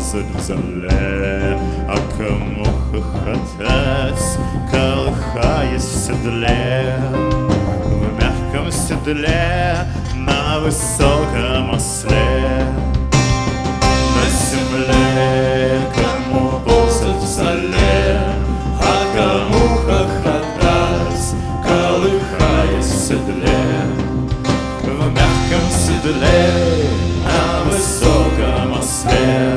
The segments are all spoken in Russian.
ползать в земле, а кому хохотать, колыхаясь в седле, в мягком седле, на высоком осле. На земле кому ползать в зале, а кому хохотать, колыхаясь в седле, в мягком седле, на высоком осле.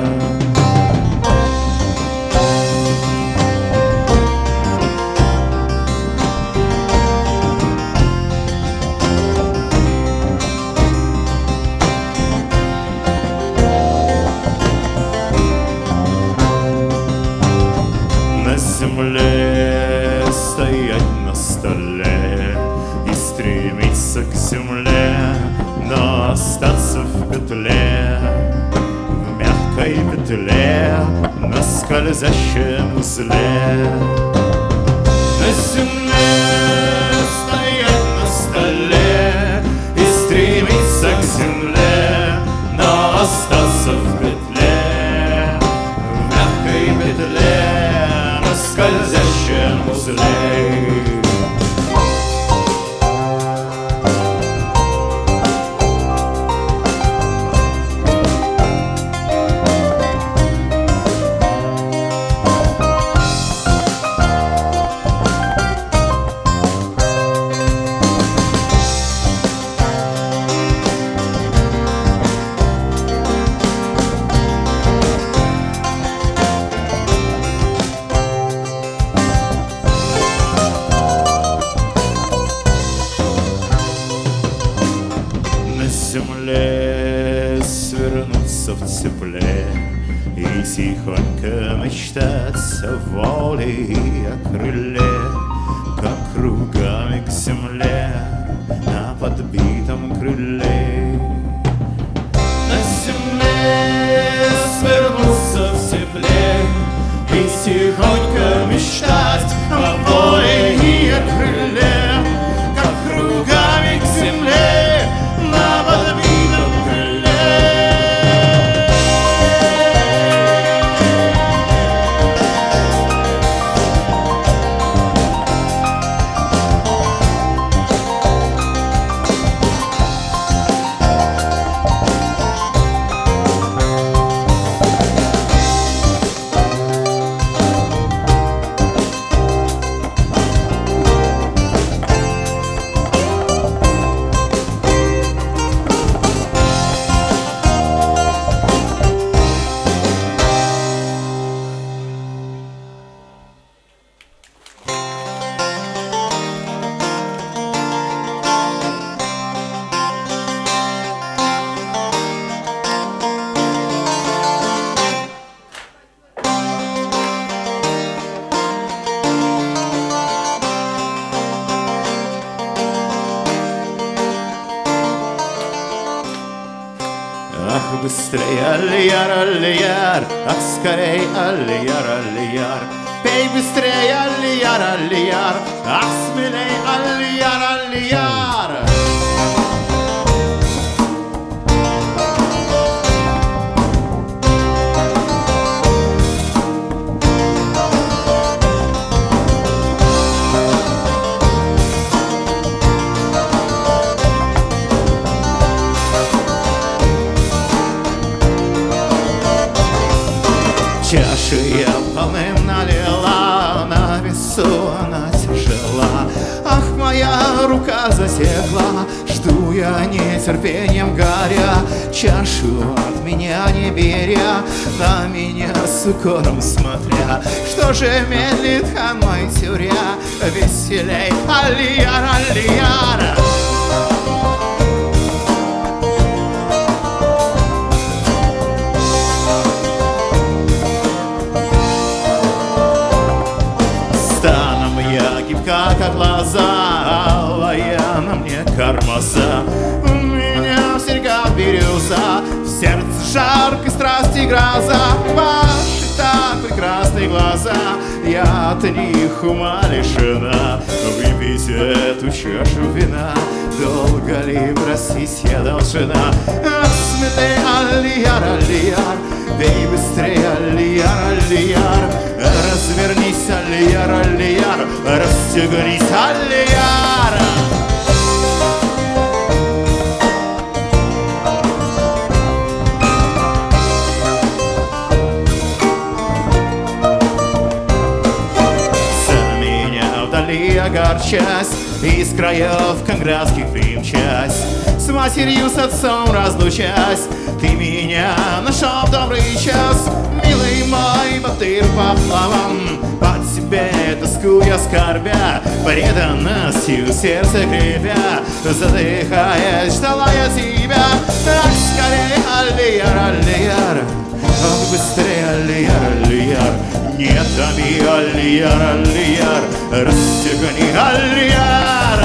На земле стоять на столе и стремиться к земле, но остаться в петле, в мягкой петле, на скользящем узле. На земле стоять на столе и стремиться к земле, но остаться в петле, в мягкой петле, на скользящем узле. На земле свернуться в тепле и тихонько мечтать о воле и о крыле, как кругами к земле на подбитом крыле. На земле свернуться в тепле и тихонько мечтать о воле и о крыле, как кругами к земле на подбитом крыле. Ах, быстрей, алияр, алияр, ах, скорей, алияр, алияр. Пей быстрей, алияр, алияр, ах, смелей, алияр, алияр. Чашу я полным налила, на весу она тяжела. Ах, моя рука затекла, жду я нетерпением горя. Чашу от меня не беря, на меня с укором смотря. Что же медлит хан мой тюря, веселей, алияр, алияр. Как лоза, алая на мне кармаза. У меня в серьгах бирюза, в сердце жаркой страсти гроза. Ваши так прекрасные глаза, я от них ума лишена. Выпейте эту чашу вина, долго ли просить я должна? Ах, смелей, алияр, алияр, Бей быстрее, алияр, алияр, развернись, алияр, алияр, расстегнись, алияр. Огорчась, из краев конградских примчась, с матерью, с отцом разлучась, ты меня нашел в добрый час. Милый мой батыр поплавом, по тебе тоскуя скорбя, преданностью сердце крепя, задыхаясь, ждала я тебя. Так скорее, алияр, алияр, ох, быстрее, алияр, алияр, не томи, алияр, алияр, расстегни, алияр.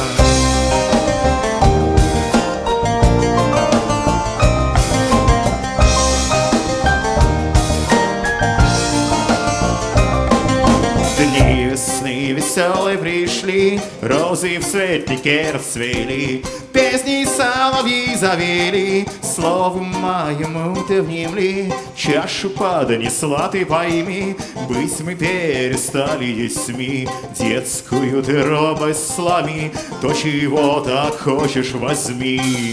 Дни весны веселые пришли, розы в цветнике расцвели, песни соловьи завели, слову моему ты внемли. Чашу поднесла, ты пойми, быть мы перестали детьми, детскую ты робость сломи, то, чего так хочешь, возьми.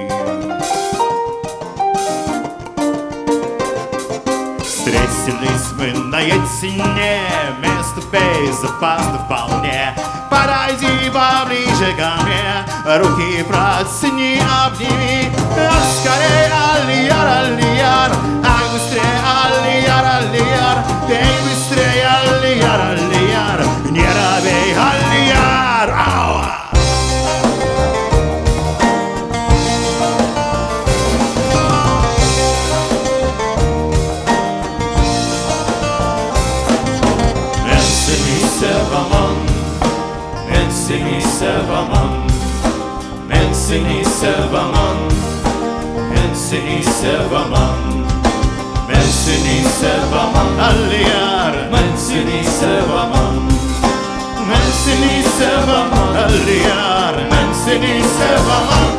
Встретились мы наедине, место безопасно вполне. Подойди поближе ко мне, руки протяни, обними. А скорее, алияр, алияр, ай, быстрее, алияр, алияр, бей быстрее, алияр, алияр, не робей, алияр. Ауа! Aliyar, mensini sevamam, mensini sevamam, aliyar, mensini sevamam.